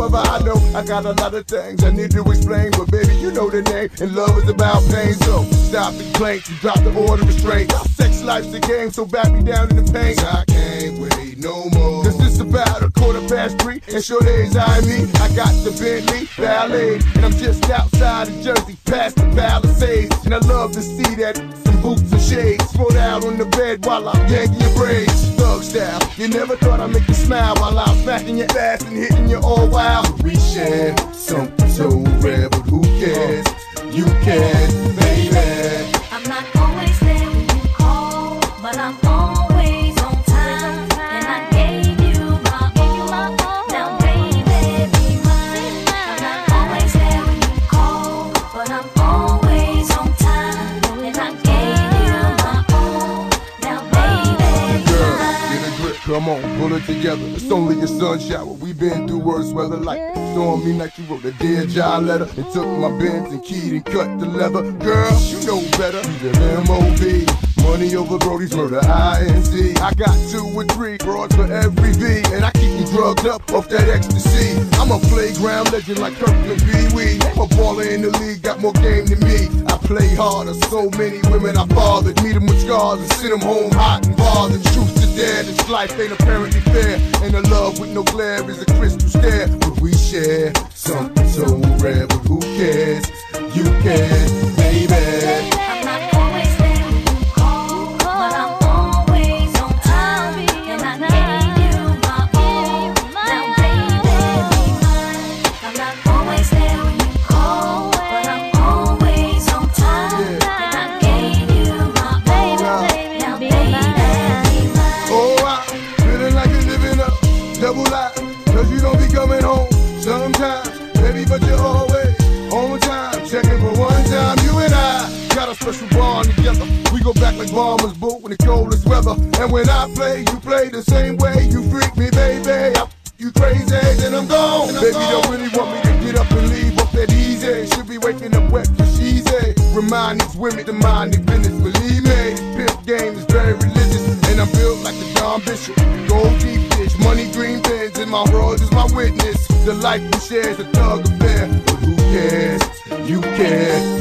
However, I know I got a lot of things I need to explain, but baby, you know the name, and love is about pain. So stop the complaints and drop the order of restraint. Sex life's a game, so back me down in the paint. I can't wait no more. Cause it's about 3:15, and sure days I me. I got the Bentley Ballet, and I'm just outside of Jersey, past the Palisades. And I love to see that, some boots and shades, spread out on the bed while I'm yanking your braids. Thug style, you never thought I'd make you smile while I'm smacking your ass and hitting you all wild. We share something so rare, but who cares? You can, baby. I'm not always there when you call, but I'm always on time. And I gave you my all. Now baby, be mine. I'm not always there when you call, but I'm always on time. And I gave you my all. Now baby, be Girl, mine. get a grip, come on, pull it together. It's only a sun shower. We been through worse weather, like stormy night. You wrote a Dear John letter and took my Benz and keyed and cut the leather. Girl, you know better. You the M.O.B. Money over Brody's murder, I.N.C. I got 2 or 3 broads for every V, and I keep them drugged up off that ecstasy. I'm a playground legend like Kirkland Pee Wee. I'm a baller in the league, got more game than me. I play harder, so many women I fathered. Meet them with scars and send them home hot and bothered. Truth to dare, this life ain't apparently fair, and a love with no glare is a crystal stare. But we share something so rare, but who cares? You can, baby. I'm not always there when you call, but I'm always on time. And I gave you my all. Now baby, be mine. I'm not always there when you call, but I'm always on time. And I gave you my all. Now baby, be mine. Oh, I'm feeling like you're living up double life, cause you don't be coming home sometimes, baby, but you're always on time. Checking for one time, you and I got a special bond together. We go back like bombers boot in the coldest weather. And when I play, you play the same way. You freak me, baby, you crazy, then I'm gone. Baby, don't really want me to get up and leave up that easy. Should be waking up wet for cheesy. Remind these women to mind their business, believe me. This pimp game is very religious, and I'm built like the Don Bishop. Gold deep dish, money green pins, and my world is my witness. The life we share is a thug affair, but who cares? You care.